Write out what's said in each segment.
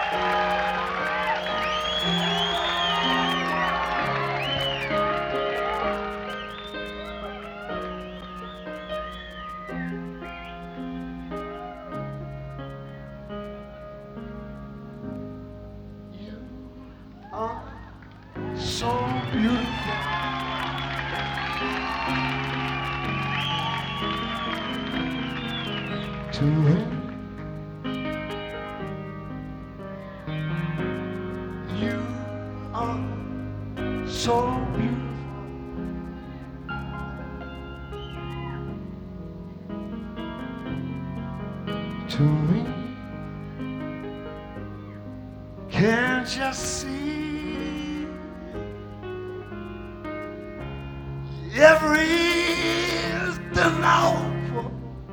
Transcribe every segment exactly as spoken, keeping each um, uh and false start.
are so beautiful to me. You are so beautiful to me. Can't you see everything I hope for,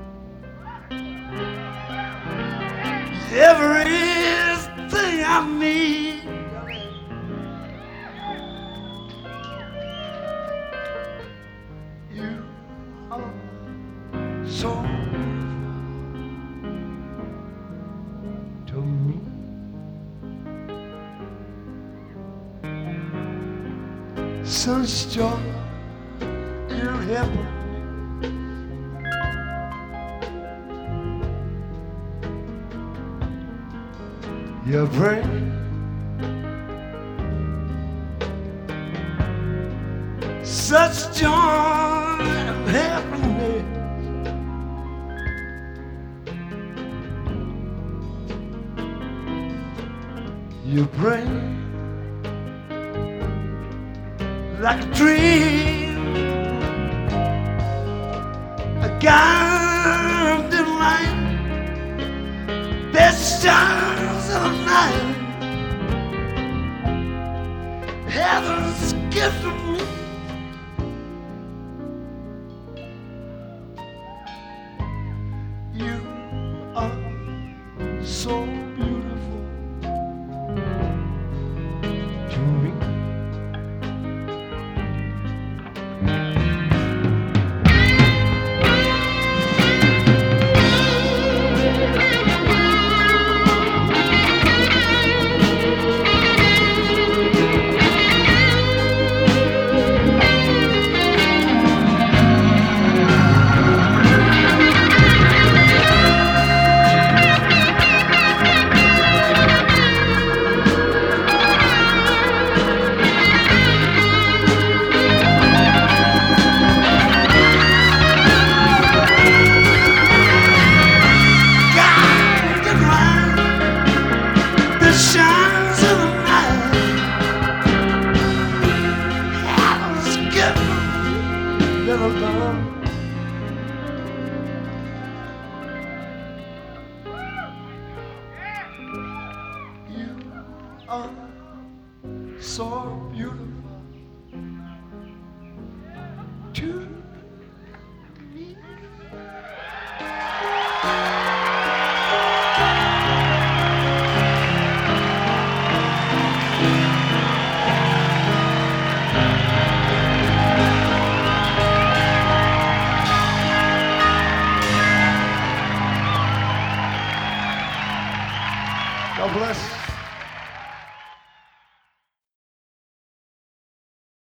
everything I need? You are so beautiful to me. Such joy in heaven, you bring such joy and happiness. You bring like a dream, a guiding light that shines in the night. Heaven's gift to me. You are so beautiful to me. Shines in the night. Heaven's gift, little love. You are so beautiful.